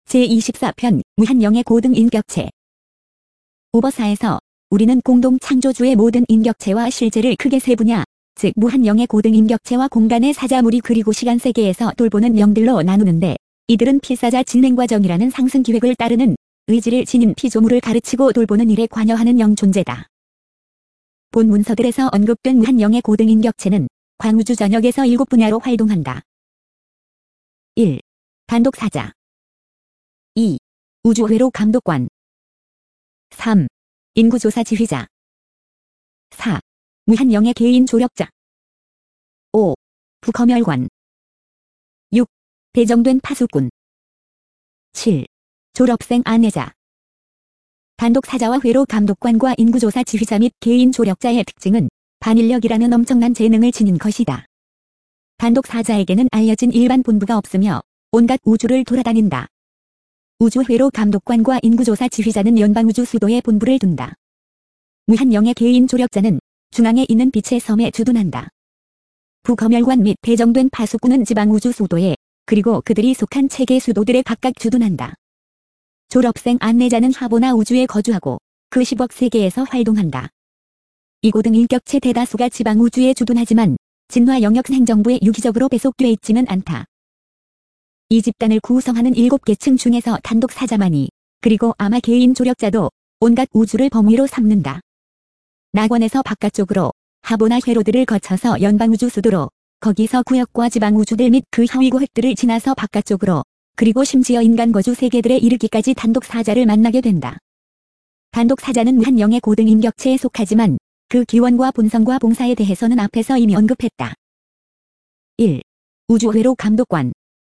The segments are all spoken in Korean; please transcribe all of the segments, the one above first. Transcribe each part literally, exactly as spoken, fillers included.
제이십사 편 무한영의 고등인격체. 오버사에서 우리는 공동 창조주의 모든 인격체와 실제를 크게 세 분야, 즉 무한영의 고등인격체와 공간의 사자무리 그리고 시간 세계에서 돌보는 영들로 나누는데, 이들은 필사자 진행 과정이라는 상승 기획을 따르는 의지를 지닌 피조물을 가르치고 돌보는 일에 관여하는 영 존재다. 본 문서들에서 언급된 무한영의 고등인격체는 광우주 전역에서 일곱 분야로 활동한다. 일. 단독사자. 이. 우주회로 감독관. 삼. 인구조사 지휘자. 사. 무한영의 개인 조력자. 오. 부검열관. 육. 배정된 파수꾼. 칠. 졸업생 안내자. 단독사자와 회로 감독관과 인구조사 지휘자 및 개인 조력자의 특징은 반인력이라는 엄청난 재능을 지닌 것이다. 단독사자에게는 알려진 일반 본부가 없으며 온갖 우주를 돌아다닌다. 우주회로 감독관과 인구조사 지휘자는 연방우주 수도에 본부를 둔다. 무한영의 개인 조력자는 중앙에 있는 빛의 섬에 주둔한다. 부검열관 및 배정된 파수꾼은 지방우주 수도에, 그리고 그들이 속한 체계 수도들에 각각 주둔한다. 졸업생 안내자는 하보나 우주에 거주하고 그 십억 세계에서 활동한다. 이 고등인격체 대다수가 지방우주에 주둔하지만 진화 영역 행정부에 유기적으로 배속돼 있지는 않다. 이 집단을 구성하는 일곱 계층 중에서 단독사자만이, 그리고 아마 개인 조력자도 온갖 우주를 범위로 삼는다. 낙원에서 바깥쪽으로 하보나 회로들을 거쳐서 연방우주 수도로, 거기서 구역과 지방우주들 및 그 하위 구획들을 지나서 바깥쪽으로, 그리고 심지어 인간 거주 세계들에 이르기까지 단독사자를 만나게 된다. 단독사자는 무한영의 고등인격체에 속하지만 그 기원과 본성과 봉사에 대해서는 앞에서 이미 언급했다. 일. 우주회로 감독관.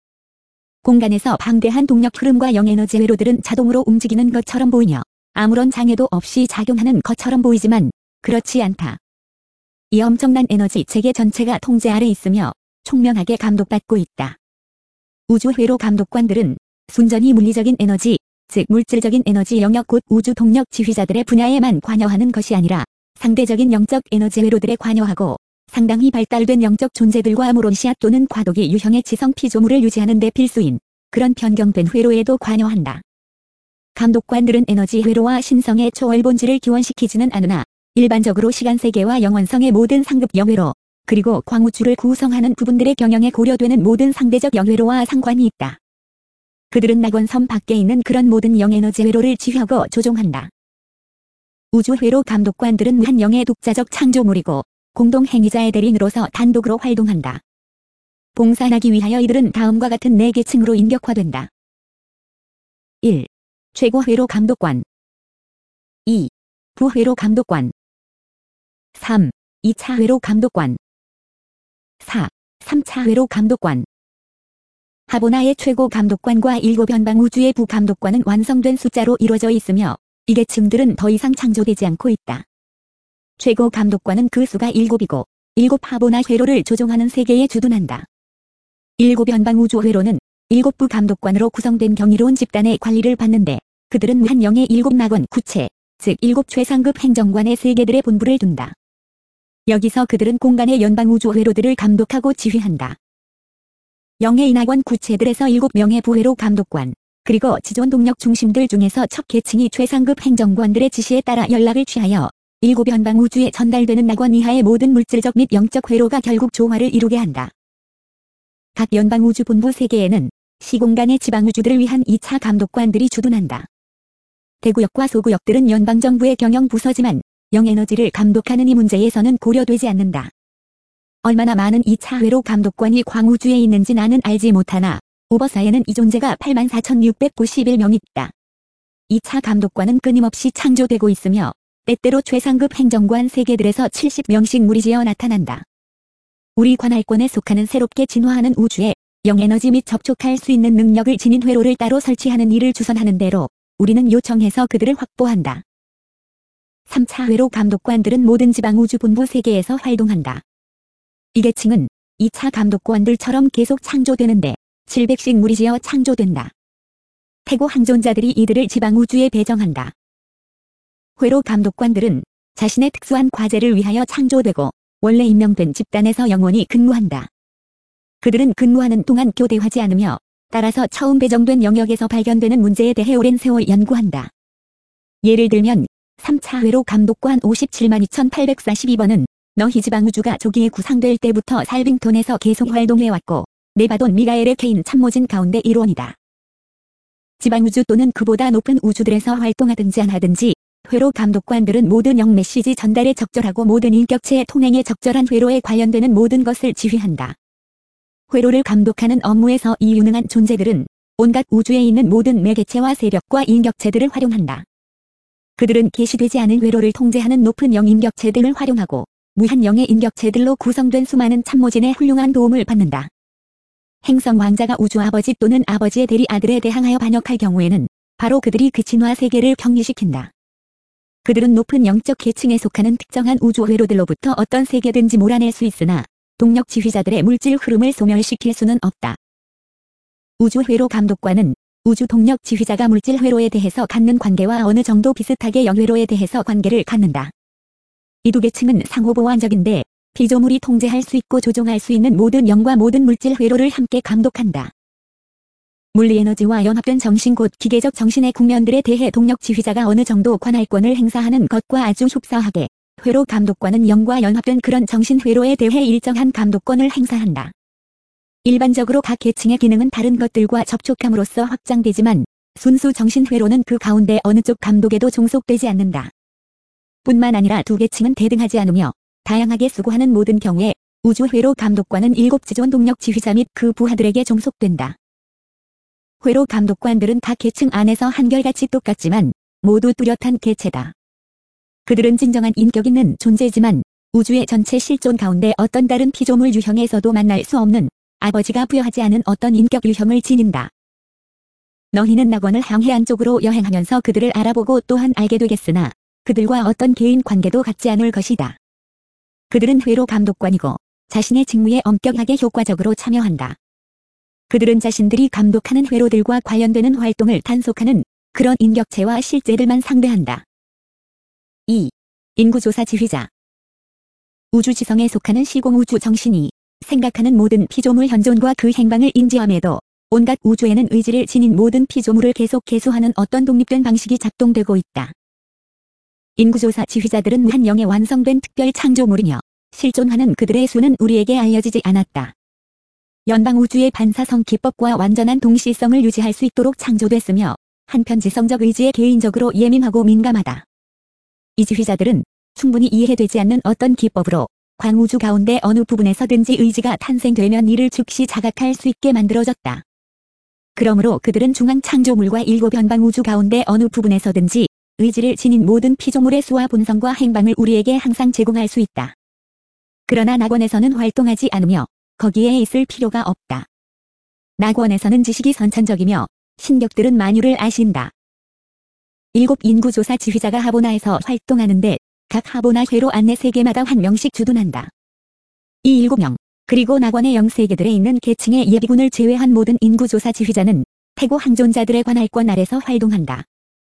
공간에서 방대한 동력 흐름과 영에너지 회로들은 자동으로 움직이는 것처럼 보이며 아무런 장애도 없이 작용하는 것처럼 보이지만 그렇지 않다. 이 엄청난 에너지 체계 전체가 통제 아래 있으며 총명하게 감독받고 있다. 우주회로 감독관들은 순전히 물리적인 에너지, 즉 물질적인 에너지 영역 곧 우주 동력 지휘자들의 분야에만 관여하는 것이 아니라 상대적인 영적 에너지 회로들에 관여하고 상당히 발달된 영적 존재들과 아무론시아 또는 과도기 유형의 지성 피조물을 유지하는 데 필수인 그런 변경된 회로에도 관여한다. 감독관들은 에너지 회로와 신성의 초월 본질을 기원시키지는 않으나 일반적으로 시간세계와 영원성의 모든 상급 영회로, 그리고 광우주를 구성하는 부분들의 경영에 고려되는 모든 상대적 영회로와 상관이 있다. 그들은 낙원섬 밖에 있는 그런 모든 영에너지 회로를 지휘하고 조종한다. 우주회로 감독관들은 무한영의 독자적 창조물이고 공동행위자의 대리인으로서 단독으로 활동한다. 봉사하기 위하여 이들은 다음과 같은 네 계층으로 인격화된다. 일. 최고회로 감독관. 이. 부회로 감독관. 삼. 이 차 회로 감독관. 사. 삼 차 회로 감독관. 하보나의 최고 감독관과 일곱 연방 우주의 부감독관은 완성된 숫자로 이루어져 있으며 이 계층들은 더 이상 창조되지 않고 있다. 최고 감독관은 그 수가 일곱이고 일곱 하보나 회로를 조종하는 세계에 주둔한다. 일곱 연방 우주 회로는 일곱 부 감독관으로 구성된 경이로운 집단의 관리를 받는데 그들은 무한영의 일곱 낙원 구체, 즉 일곱 최상급 행정관의 세계들의 본부를 둔다. 여기서 그들은 공간의 연방 우주 회로들을 감독하고 지휘한다. 영의 인낙원 구체들에서 일곱 명의 부회로 감독관, 그리고 지존 동력 중심들 중에서 첫 계층이 최상급 행정관들의 지시에 따라 연락을 취하여 일곱 연방 우주에 전달되는 낙원 이하의 모든 물질적 및 영적 회로가 결국 조화를 이루게 한다. 각 연방 우주 본부 세계에는 시공간의 지방 우주들을 위한 이 차 감독관들이 주둔한다. 대구역과 소구역들은 연방정부의 경영 부서지만 영에너지를 감독하는 이 문제에서는 고려되지 않는다. 얼마나 많은 이 차 회로 감독관이 광우주에 있는지 나는 알지 못하나 오버사에는 이 존재가 팔만 사천육백구십일 명 있다. 이 차 감독관은 끊임없이 창조되고 있으며 때때로 최상급 행정관 세계들에서 칠십 명씩 무리지어 나타난다. 우리 관할권에 속하는 새롭게 진화하는 우주에 영에너지 및 접촉할 수 있는 능력을 지닌 회로를 따로 설치하는 일을 주선하는 대로 우리는 요청해서 그들을 확보한다. 삼 차 회로 감독관들은 모든 지방 우주 본부 세계에서 활동한다. 이 계층은 이 차 감독관들처럼 계속 창조되는데 칠백씩 무리지어 창조된다. 태고 항존자들이 이들을 지방 우주에 배정한다. 회로 감독관들은 자신의 특수한 과제를 위하여 창조되고 원래 임명된 집단에서 영원히 근무한다. 그들은 근무하는 동안 교대하지 않으며 따라서 처음 배정된 영역에서 발견되는 문제에 대해 오랜 세월 연구한다. 예를 들면 삼 차 회로 감독관 오십칠만 이천팔백사십이 번은 너희 지방우주가 조기에 구상될 때부터 살빙톤에서 계속 활동해왔고 네바돈 미가엘의 케인 참모진 가운데 일원이다. 지방우주 또는 그보다 높은 우주들에서 활동하든지 안 하든지 회로 감독관들은 모든 영 메시지 전달에 적절하고 모든 인격체의 통행에 적절한 회로에 관련되는 모든 것을 지휘한다. 회로를 감독하는 업무에서 이 유능한 존재들은 온갖 우주에 있는 모든 매개체와 세력과 인격체들을 활용한다. 그들은 계시되지 않은 회로를 통제하는 높은 영 인격체들을 활용하고 무한 영의 인격체들로 구성된 수많은 참모진의 훌륭한 도움을 받는다. 행성 왕자가 우주 아버지 또는 아버지의 대리 아들에 대항하여 반역할 경우에는 바로 그들이 그 진화 세계를 병리시킨다. 그들은 높은 영적 계층에 속하는 특정한 우주 회로들로부터 어떤 세계든지 몰아낼 수 있으나 동력 지휘자들의 물질 흐름을 소멸시킬 수는 없다. 우주 회로 감독관은 우주 동력 지휘자가 물질 회로에 대해서 갖는 관계와 어느 정도 비슷하게 영회로에 대해서 관계를 갖는다. 이 두 계층은 상호 보완적인데 피조물이 통제할 수 있고 조종할 수 있는 모든 영과 모든 물질 회로를 함께 감독한다. 물리에너지와 연합된 정신 곧 기계적 정신의 국면들에 대해 동력 지휘자가 어느 정도 관할권을 행사하는 것과 아주 흡사하게 회로 감독관은 영과 연합된 그런 정신 회로에 대해 일정한 감독권을 행사한다. 일반적으로 각 계층의 기능은 다른 것들과 접촉함으로써 확장되지만 순수 정신 회로는 그 가운데 어느 쪽 감독에도 종속되지 않는다. 뿐만 아니라 두 계층은 대등하지 않으며 다양하게 수고하는 모든 경우에 우주 회로 감독관은 일곱 지존 동력 지휘자 및 그 부하들에게 종속된다. 회로 감독관들은 각 계층 안에서 한결같이 똑같지만 모두 뚜렷한 개체다. 그들은 진정한 인격 있는 존재지만 우주의 전체 실존 가운데 어떤 다른 피조물 유형에서도 만날 수 없는 아버지가 부여하지 않은 어떤 인격 유형을 지닌다. 너희는 낙원을 향해 안쪽으로 여행하면서 그들을 알아보고 또한 알게 되겠으나 그들과 어떤 개인 관계도 갖지 않을 것이다. 그들은 회로 감독관이고 자신의 직무에 엄격하게 효과적으로 참여한다. 그들은 자신들이 감독하는 회로들과 관련되는 활동을 단속하는 그런 인격체와 실제들만 상대한다. 이. 인구조사 지휘자. 우주지성에 속하는 시공우주 정신이 생각하는 모든 피조물 현존과 그 행방을 인지함에도 온갖 우주에는 의지를 지닌 모든 피조물을 계속 계수하는 어떤 독립된 방식이 작동되고 있다. 인구조사 지휘자들은 무한 영의 완성된 특별 창조물이며 실존하는 그들의 수는 우리에게 알려지지 않았다. 연방우주의 반사성 기법과 완전한 동시성을 유지할 수 있도록 창조됐으며 한편 지성적 의지에 개인적으로 예민하고 민감하다. 이 지휘자들은 충분히 이해되지 않는 어떤 기법으로 광우주 가운데 어느 부분에서든지 의지가 탄생되면 이를 즉시 자각할 수 있게 만들어졌다. 그러므로 그들은 중앙 창조물과 일곱 연방우주 가운데 어느 부분에서든지 의지를 지닌 모든 피조물의 수와 본성과 행방을 우리에게 항상 제공할 수 있다. 그러나 낙원에서는 활동하지 않으며 거기에 있을 필요가 없다. 낙원에서는 지식이 선천적이며 신격들은 만유를 아신다. 일곱 인구조사 지휘자가 하보나에서 활동하는데 각 하보나 회로 안내 세계마다 한 명씩 주둔한다. 이 일곱 명, 그리고 낙원의 영세계들에 있는 계층의 예비군을 제외한 모든 인구조사 지휘자는 태고 항존자들의 관할권 아래서 활동한다.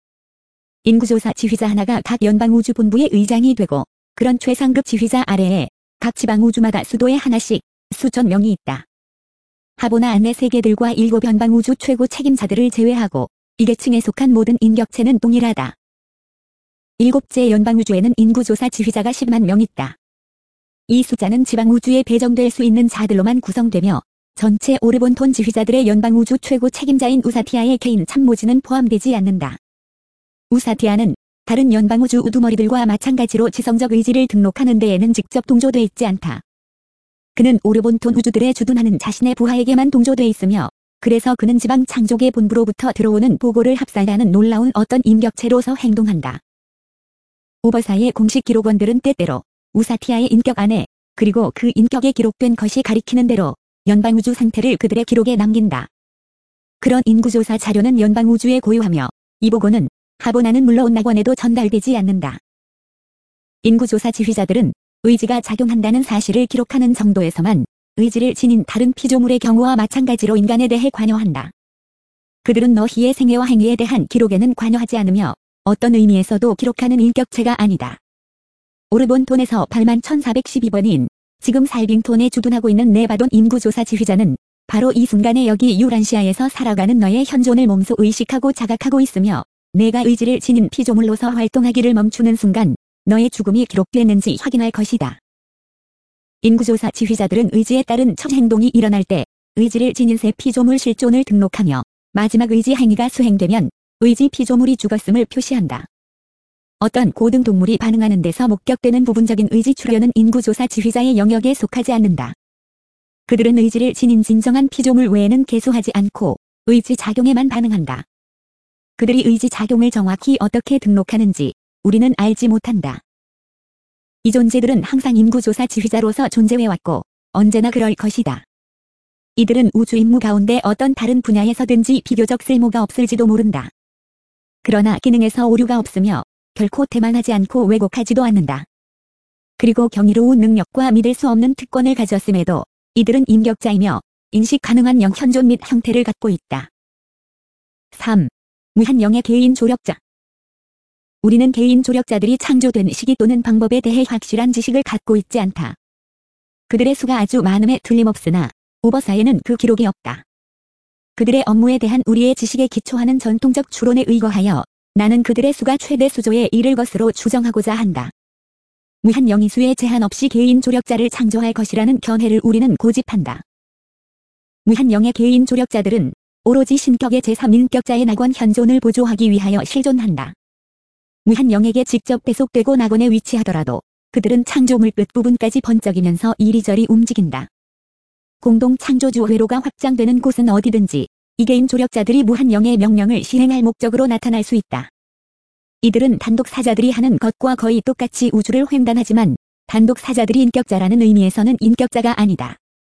인구조사 지휘자 하나가 각 연방우주본부의 의장이 되고 그런 최상급 지휘자 아래에 각 지방우주마다 수도에 하나씩 수천 명이 있다. 하보나 안내 세계들과 일곱 연방우주 최고 책임자들을 제외하고 이 계층에 속한 모든 인격체는 동일하다. 일곱째 연방우주에는 인구조사 지휘자가 십만 명 있다. 이 숫자는 지방우주에 배정될 수 있는 자들로만 구성되며 전체 오르본톤 지휘자들의 연방우주 최고 책임자인 우사티아의 개인 참모진은 포함되지 않는다. 우사티아는 다른 연방우주 우두머리들과 마찬가지로 지성적 의지를 등록하는 데에는 직접 동조돼 있지 않다. 그는 오르본톤 우주들에 주둔하는 자신의 부하에게만 동조돼 있으며 그래서 그는 지방 창조계 본부로부터 들어오는 보고를 합산하는 놀라운 어떤 인격체로서 행동한다. 오버사이의 공식 기록원들은 때때로 우사티아의 인격 안에 그리고 그 인격에 기록된 것이 가리키는 대로 연방우주 상태를 그들의 기록에 남긴다. 그런 인구조사 자료는 연방우주에 고유하며 이 보고는 하보나는 물론 낙원에도 전달되지 않는다. 인구조사 지휘자들은 의지가 작용한다는 사실을 기록하는 정도에서만 의지를 지닌 다른 피조물의 경우와 마찬가지로 인간에 대해 관여한다. 그들은 너희의 생애와 행위에 대한 기록에는 관여하지 않으며 어떤 의미에서도 기록하는 인격체가 아니다. 오르본톤에서 팔만 천사백십이 번인 지금 살빙톤에 주둔하고 있는 네바돈 인구조사 지휘자는 바로 이 순간에 여기 유란시아에서 살아가는 너의 현존을 몸소 의식하고 자각하고 있으며 내가 의지를 지닌 피조물로서 활동하기를 멈추는 순간 너의 죽음이 기록됐는지 확인할 것이다. 인구조사 지휘자들은 의지에 따른 첫 행동이 일어날 때 의지를 지닌 새 피조물 실존을 등록하며 마지막 의지 행위가 수행되면 의지 피조물이 죽었음을 표시한다. 어떤 고등 동물이 반응하는 데서 목격되는 부분적인 의지 출현은 인구조사 지휘자의 영역에 속하지 않는다. 그들은 의지를 지닌 진정한 피조물 외에는 개수하지 않고 의지 작용에만 반응한다. 그들이 의지 작용을 정확히 어떻게 등록하는지 우리는 알지 못한다. 이 존재들은 항상 인구조사 지휘자로서 존재해왔고 언제나 그럴 것이다. 이들은 우주 임무 가운데 어떤 다른 분야에서든지 비교적 쓸모가 없을지도 모른다. 그러나 기능에서 오류가 없으며 결코 태만하지 않고 왜곡하지도 않는다. 그리고 경이로운 능력과 믿을 수 없는 특권을 가졌음에도 이들은 인격자이며 인식 가능한 영현존 및 형태를 갖고 있다. 삼. 무한영의 개인 조력자. 우리는 개인 조력자들이 창조된 시기 또는 방법에 대해 확실한 지식을 갖고 있지 않다. 그들의 수가 아주 많음에 틀림없으나 오버사에는 그 기록이 없다. 그들의 업무에 대한 우리의 지식에 기초하는 전통적 추론에 의거하여 나는 그들의 수가 최대 수조에 이를 것으로 추정하고자 한다. 무한 영이수에 제한 없이 개인 조력자를 창조할 것이라는 견해를 우리는 고집한다. 무한 영의 개인 조력자들은 오로지 신격의 제삼 인격자의 낙원 현존을 보조하기 위하여 실존한다. 무한 영에게 직접 배속되고 낙원에 위치하더라도 그들은 창조물 끝부분까지 번쩍이면서 이리저리 움직인다. 공동 창조주 회로가 확장되는 곳은 어디든지 이 개인 조력자들이 무한 영의 명령을 시행할 목적으로 나타날 수 있다. 이들은 단독 사자들이 하는 것과 거의 똑같이 우주를 횡단하지만 단독 사자들이 인격자라는 의미에서는 인격자가 아니다.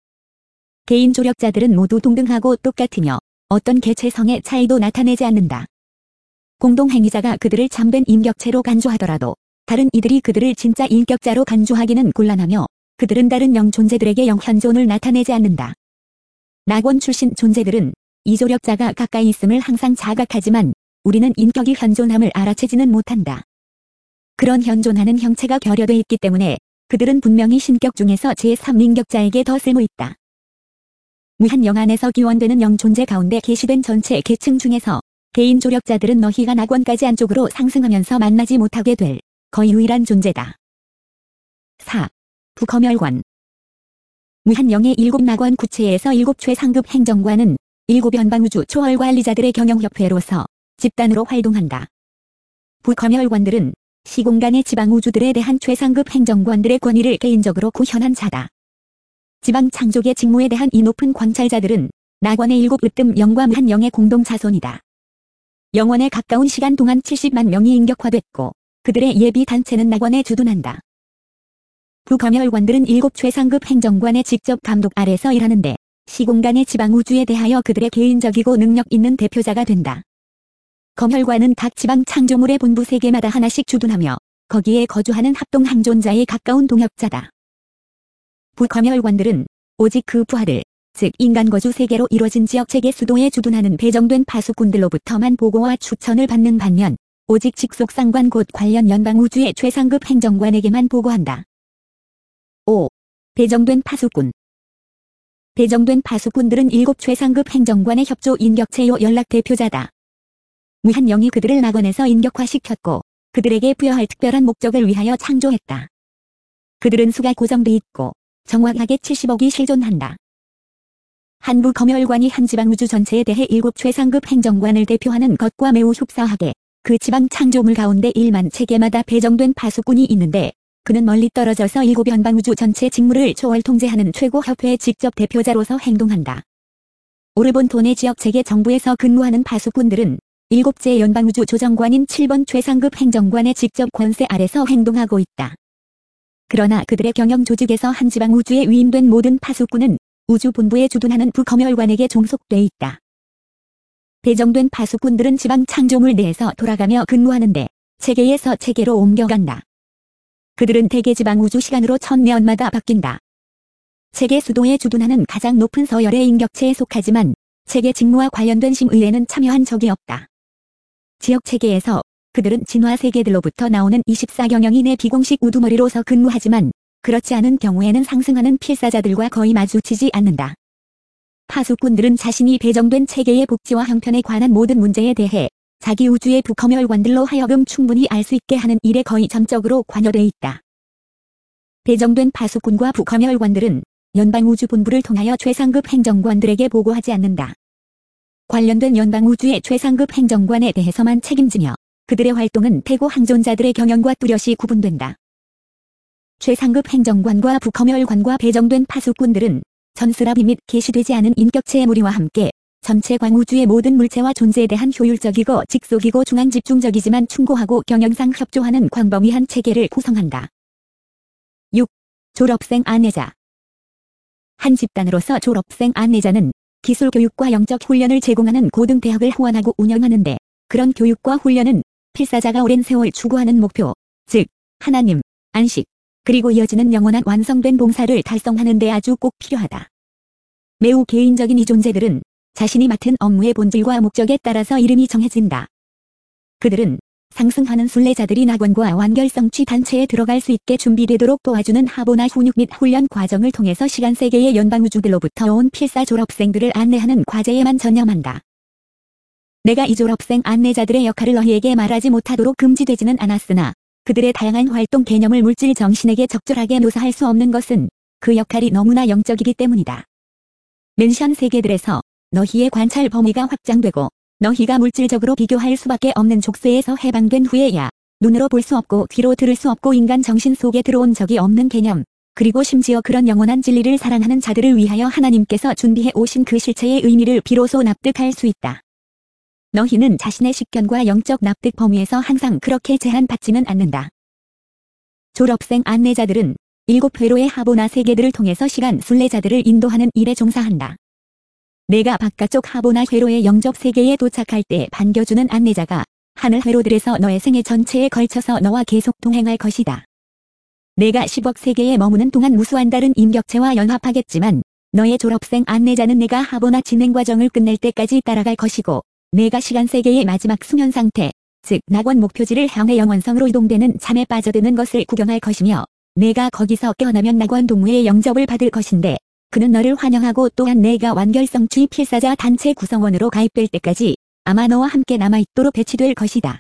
개인 조력자들은 모두 동등하고 똑같으며 어떤 개체성의 차이도 나타내지 않는다. 공동 행위자가 그들을 참된 인격체로 간주하더라도 다른 이들이 그들을 진짜 인격자로 간주하기는 곤란하며 그들은 다른 영 존재들에게 영현존을 나타내지 않는다. 낙원 출신 존재들은 이 조력자가 가까이 있음을 항상 자각하지만 우리는 인격이 현존함을 알아채지는 못한다. 그런 현존하는 형체가 결여돼 있기 때문에 그들은 분명히 신격 중에서 제삼 인격자에게 더 쓸모있다. 무한 영 안에서 기원되는 영 존재 가운데 계시된 전체 계층 중에서 개인 조력자들은 너희가 낙원까지 안쪽으로 상승하면서 만나지 못하게 될 거의 유일한 존재다. 사. 부검열관. 무한 영의 일곱 낙원 구체에서 일곱 최상급 행정관은 일곱 연방우주 초월관리자들의 경영협회로서 집단으로 활동한다. 부검열관들은 시공간의 지방우주들에 대한 최상급 행정관들의 권위를 개인적으로 구현한 자다. 지방 창조계 직무에 대한 이 높은 관찰자들은 낙원의 일곱 으뜸 영과 무한 영의 공동 자손이다. 영원에 가까운 시간 동안 칠십만 명이 인격화됐고 그들의 예비 단체는 낙원에 주둔한다. 부검열관들은 일곱 최상급 행정관의 직접 감독 아래서 일하는데 시공간의 지방우주에 대하여 그들의 개인적이고 능력 있는 대표자가 된다. 검열관은 각 지방 창조물의 본부 세계마다 하나씩 주둔하며 거기에 거주하는 합동 항존자에 가까운 동역자다. 부검열관들은 오직 그 부하들, 즉 인간 거주 세계로 이루어진 지역 체계 수도에 주둔하는 배정된 파수꾼들로부터만 보고와 추천을 받는 반면 오직 직속 상관 곧 관련 연방우주의 최상급 행정관에게만 보고한다. 오. 배정된 파수꾼. 배정된 파수꾼들은 일곱 최상급 행정관의 협조 인격체요 연락 대표자다. 무한 영이 그들을 낙원에서 인격화시켰고 그들에게 부여할 특별한 목적을 위하여 창조했다. 그들은 수가 고정돼 있고 정확하게 칠십억이 실존한다. 한 부검열관이 한 지방우주 전체에 대해 일곱 최상급 행정관을 대표하는 것과 매우 흡사하게 그 지방 창조물 가운데 일만 체계마다 배정된 파수꾼이 있는데 그는 멀리 떨어져서 일곱 연방우주 전체 직무를 초월 통제하는 최고 협회의 직접 대표자로서 행동한다. 오르본톤의 지역 체계 정부에서 근무하는 파수꾼들은 일곱째 연방우주 조정관인 칠 번 최상급 행정관의 직접 권세 아래서 행동하고 있다. 그러나 그들의 경영 조직에서 한 지방 우주에 위임된 모든 파수꾼은 우주 본부에 주둔하는 부검열관에게 종속돼 있다. 배정된 파수꾼들은 지방 창조물 내에서 돌아가며 근무하는데 체계에서 체계로 옮겨간다. 그들은 대개 지방 우주 시간으로 천년마다 바뀐다. 체계 수도에 주둔하는 가장 높은 서열의 인격체에 속하지만 체계 직무와 관련된 심의에는 참여한 적이 없다. 지역 체계에서 그들은 진화 세계들로부터 나오는 이십사 경영인의 비공식 우두머리로서 근무하지만 그렇지 않은 경우에는 상승하는 필사자들과 거의 마주치지 않는다. 파수꾼들은 자신이 배정된 체계의 복지와 형편에 관한 모든 문제에 대해 자기 우주의 부검혈관들로 하여금 충분히 알 수 있게 하는 일에 거의 전적으로 관여돼 있다. 배정된 파수꾼과 부검혈관들은 연방우주본부를 통하여 최상급 행정관들에게 보고하지 않는다. 관련된 연방우주의 최상급 행정관에 대해서만 책임지며 그들의 활동은 태고 항존자들의 경영과 뚜렷이 구분된다. 최상급 행정관과 부검혈관과 배정된 파수꾼들은 전수라비 및 계시되지 않은 인격체의 무리와 함께 전체 광우주의 모든 물체와 존재에 대한 효율적이고 직속이고 중앙집중적이지만 충고하고 경영상 협조하는 광범위한 체계를 구성한다. 육. 졸업생 안내자. 한 집단으로서 졸업생 안내자는 기술교육과 영적 훈련을 제공하는 고등대학을 후원하고 운영하는데, 그런 교육과 훈련은 필사자가 오랜 세월 추구하는 목표, 즉 하나님, 안식, 그리고 이어지는 영원한 완성된 봉사를 달성하는 데 아주 꼭 필요하다. 매우 개인적인 이 존재들은 자신이 맡은 업무의 본질과 목적에 따라서 이름이 정해진다. 그들은 상승하는 순례자들이 낙원과 완결성취 단체에 들어갈 수 있게 준비되도록 도와주는 하보나 훈육 및 훈련 과정을 통해서 시간 세계의 연방우주들로부터 온 필사 졸업생들을 안내하는 과제에만 전념한다. 내가 이 졸업생 안내자들의 역할을 너희에게 말하지 못하도록 금지되지는 않았으나 그들의 다양한 활동 개념을 물질 정신에게 적절하게 묘사할 수 없는 것은 그 역할이 너무나 영적이기 때문이다. 멘션 세계들에서 너희의 관찰 범위가 확장되고 너희가 물질적으로 비교할 수밖에 없는 족쇄에서 해방된 후에야 눈으로 볼 수 없고 귀로 들을 수 없고 인간 정신 속에 들어온 적이 없는 개념, 그리고 심지어 그런 영원한 진리를 사랑하는 자들을 위하여 하나님께서 준비해 오신 그 실체의 의미를 비로소 납득할 수 있다. 너희는 자신의 식견과 영적 납득 범위에서 항상 그렇게 제한받지는 않는다. 졸업생 안내자들은 일곱 회로의 하보나 세계들을 통해서 시간 순례자들을 인도하는 일에 종사한다. 내가 바깥쪽 하보나 회로의 영접 세계에 도착할 때 반겨주는 안내자가 하늘 회로들에서 너의 생애 전체에 걸쳐서 너와 계속 동행할 것이다. 내가 십억 세계에 머무는 동안 무수한 다른 인격체와 연합하겠지만 너의 졸업생 안내자는 내가 하보나 진행 과정을 끝낼 때까지 따라갈 것이고, 내가 시간 세계의 마지막 수면 상태, 즉 낙원 목표지를 향해 영원성으로 이동되는 잠에 빠져드는 것을 구경할 것이며, 내가 거기서 깨어나면 낙원 동무의 영접을 받을 것인데, 그는 너를 환영하고 또한 내가 완결성취 필사자 단체 구성원으로 가입될 때까지 아마 너와 함께 남아있도록 배치될 것이다.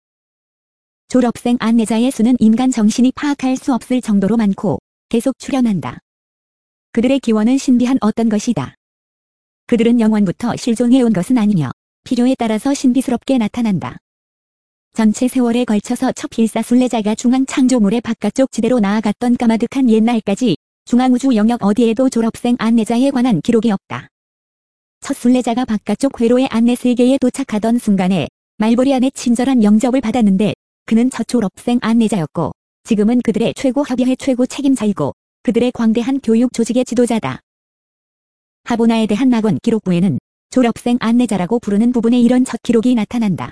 졸업생 안내자의 수는 인간 정신이 파악할 수 없을 정도로 많고 계속 출현한다. 그들의 기원은 신비한 어떤 것이다. 그들은 영원부터 실존해온 것은 아니며 필요에 따라서 신비스럽게 나타난다. 전체 세월에 걸쳐서 첫 필사 순례자가 중앙 창조물의 바깥쪽 지대로 나아갔던 까마득한 옛날까지 중앙우주 영역 어디에도 졸업생 안내자에 관한 기록이 없다. 첫 순례자가 바깥쪽 회로의 안내 세계에 도착하던 순간에 말보리안의 친절한 영접을 받았는데, 그는 첫 졸업생 안내자였고 지금은 그들의 최고 협의회 최고 책임자이고 그들의 광대한 교육 조직의 지도자다. 하보나에 대한 낙원 기록부에는 졸업생 안내자라고 부르는 부분에 이런 첫 기록이 나타난다.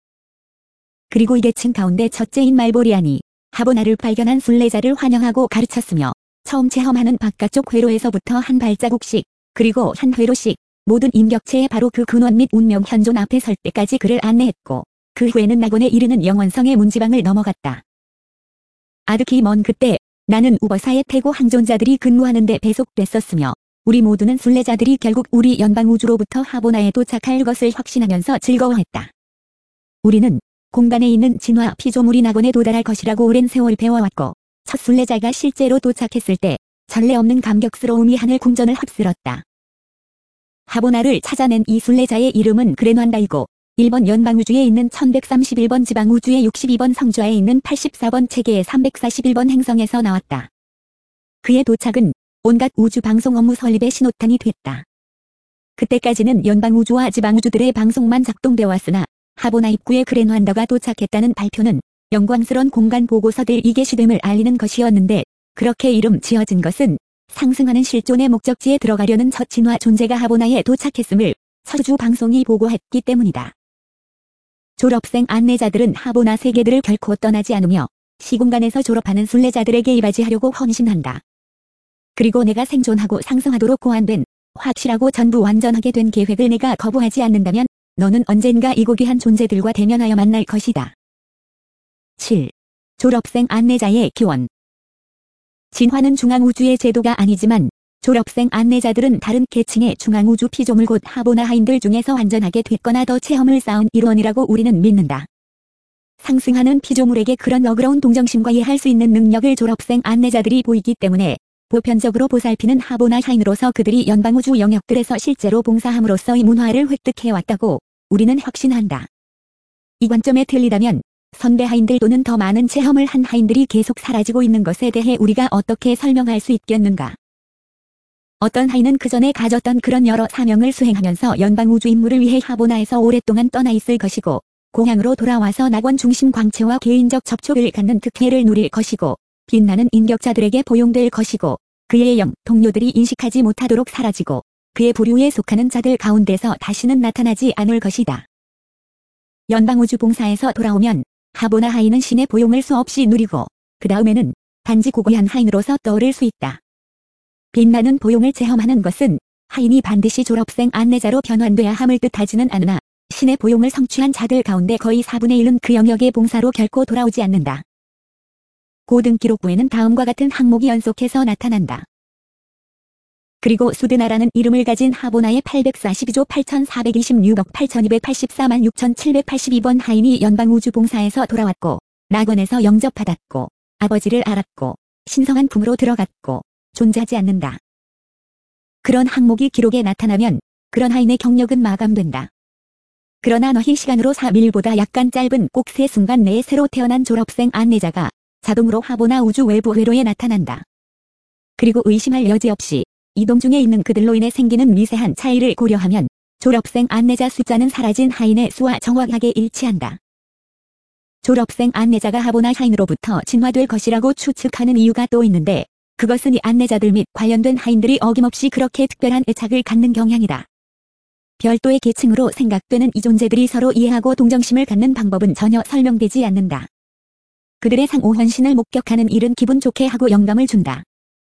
그리고 이 계층 가운데 첫째인 말보리안이 하보나를 발견한 순례자를 환영하고 가르쳤으며, 처음 체험하는 바깥쪽 회로에서부터 한 발자국씩, 그리고 한 회로씩 모든 인격체의 바로 그 근원 및 운명 현존 앞에 설 때까지 그를 안내했고, 그 후에는 낙원에 이르는 영원성의 문지방을 넘어갔다. 아득히 먼 그때 나는 우버사의 태고 항존자들이 근무하는 데 배속됐었으며, 우리 모두는 순례자들이 결국 우리 연방우주로부터 하보나에 도착할 것을 확신하면서 즐거워했다. 우리는 공간에 있는 진화 피조물이 낙원에 도달할 것이라고 오랜 세월 배워왔고, 첫 순례자가 실제로 도착했을 때 전례 없는 감격스러움이 하늘 궁전을 휩쓸었다. 하보나를 찾아낸 이 순례자의 이름은 그레난다이고, 일본 연방우주에 있는 천백삼십일 번 지방우주의 육십이 번 성좌에 있는 팔십사 번 체계의 삼백사십일 번 행성에서 나왔다. 그의 도착은 온갖 우주 방송 업무 설립의 신호탄이 됐다. 그때까지는 연방우주와 지방우주들의 방송만 작동되어 왔으나 하보나 입구에 그레난다가 도착했다는 발표는 영광스런 공간 보고서들이 게시됨을 알리는 것이었는데, 그렇게 이름 지어진 것은 상승하는 실존의 목적지에 들어가려는 첫 진화 존재가 하보나에 도착했음을 서주 방송이 보고했기 때문이다. 졸업생 안내자들은 하보나 세계들을 결코 떠나지 않으며 시공간에서 졸업하는 순례자들에게 이바지하려고 헌신한다. 그리고 내가 생존하고 상승하도록 고안된, 확실하고 전부 완전하게 된 계획을 내가 거부하지 않는다면 너는 언젠가 이 고귀한 존재들과 대면하여 만날 것이다. 칠. 졸업생 안내자의 기원. 진화는 중앙우주의 제도가 아니지만 졸업생 안내자들은 다른 계층의 중앙우주 피조물 곧 하보나 하인들 중에서 완전하게 됐거나 더 체험을 쌓은 일원이라고 우리는 믿는다. 상승하는 피조물에게 그런 너그러운 동정심과 이해할 수 있는 능력을 졸업생 안내자들이 보이기 때문에 보편적으로 보살피는 하보나 하인으로서 그들이 연방우주 영역들에서 실제로 봉사함으로써의 문화를 획득해왔다고 우리는 확신한다. 이 관점에 틀리다면 선배 하인들 또는 더 많은 체험을 한 하인들이 계속 사라지고 있는 것에 대해 우리가 어떻게 설명할 수 있겠는가? 어떤 하인은 그전에 가졌던 그런 여러 사명을 수행하면서 연방우주 임무를 위해 하보나에서 오랫동안 떠나 있을 것이고 고향으로 돌아와서 낙원 중심 광채와 개인적 접촉을 갖는 특혜를 누릴 것이고 빛나는 인격자들에게 포용될 것이고 그의 영, 동료들이 인식하지 못하도록 사라지고 그의 부류에 속하는 자들 가운데서 다시는 나타나지 않을 것이다. 연방우주 봉사에서 돌아오면 하보나 하인은 신의 포용을 수없이 누리고 그 다음에는 단지 고귀한 하인으로서 떠오를 수 있다. 빛나는 포용을 체험하는 것은 하인이 반드시 졸업생 안내자로 변환돼야 함을 뜻하지는 않으나 신의 포용을 성취한 자들 가운데 거의 사분의 일은 그 영역의 봉사로 결코 돌아오지 않는다. 고등기록부에는 다음과 같은 항목이 연속해서 나타난다. 그리고 수드나라는 이름을 가진 하보나의 팔백사십이조 팔천사백이십육억 팔천이백팔십사만 육천칠백팔십이 번 하인이 연방우주봉사에서 돌아왔고 낙원에서 영접받았고 아버지를 알았고 신성한 품으로 들어갔고 존재하지 않는다. 그런 항목이 기록에 나타나면 그런 하인의 경력은 마감된다. 그러나 너희 시간으로 삼 일보다 약간 짧은 꼭 세 순간 내에 새로 태어난 졸업생 안내자가 자동으로 하보나 우주 외부 회로에 나타난다. 그리고 의심할 여지 없이 이동 중에 있는 그들로 인해 생기는 미세한 차이를 고려하면 졸업생 안내자 숫자는 사라진 하인의 수와 정확하게 일치한다. 졸업생 안내자가 하보나 하인으로부터 진화될 것이라고 추측하는 이유가 또 있는데 그것은 이 안내자들 및 관련된 하인들이 어김없이 그렇게 특별한 애착을 갖는 경향이다. 별도의 계층으로 생각되는 이 존재들이 서로 이해하고 동정심을 갖는 방법은 전혀 설명되지 않는다. 그들의 상호 헌신을 목격하는 일은 기분 좋게 하고 영감을 준다.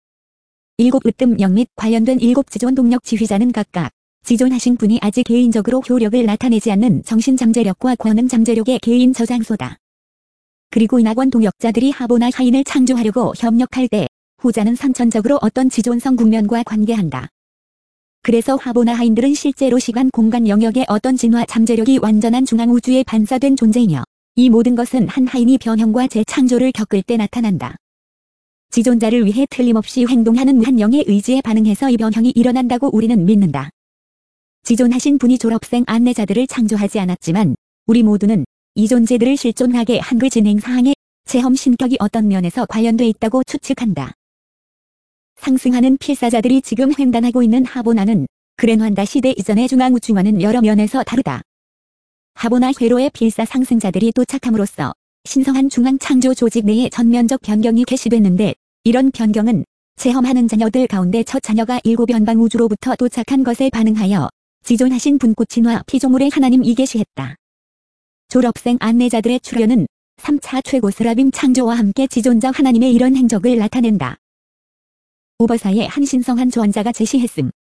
일곱 으뜸 영 및 관련된 일곱 지존 동력 지휘자는 각각 지존하신 분이 아직 개인적으로 효력을 나타내지 않는 정신 잠재력과 권능 잠재력의 개인 저장소다. 그리고 이 낙원 동역자들이 하보나 하인을 창조하려고 협력할 때 후자는 선천적으로 어떤 지존성 국면과 관계한다. 그래서 하보나 하인들은 실제로 시간 공간 영역의 어떤 진화 잠재력이 완전한 중앙우주에 반사된 존재이며 이 모든 것은 한 하인이 변형과 재창조를 겪을 때 나타난다. 지존자를 위해 틀림없이 행동하는 무한 영의 의지에 반응해서 이 변형이 일어난다고 우리는 믿는다. 지존하신 분이 졸업생 안내자들을 창조하지 않았지만 우리 모두는 이 존재들을 실존하게 한 그 진행 사항에 체험 신격이 어떤 면에서 관련돼 있다고 추측한다. 상승하는 필사자들이 지금 횡단하고 있는 하보나는 그랜환다 시대 이전의 중앙우주와는 여러 면에서 다르다. 하보나 회로의 필사 상승자들이 도착함으로써 신성한 중앙창조 조직 내에 전면적 변경이 개시됐는데 이런 변경은 체험하는 자녀들 가운데 첫 자녀가 일곱 연방우주로부터 도착한 것에 반응하여 지존하신 분꽃 진화 피조물의 하나님이 계시했다. 졸업생 안내자들의 출현은 삼 차 최고 스라빔 창조와 함께 지존자 하나님의 이런 행적을 나타낸다. 오버사의 한 신성한 조언자가 제시했음.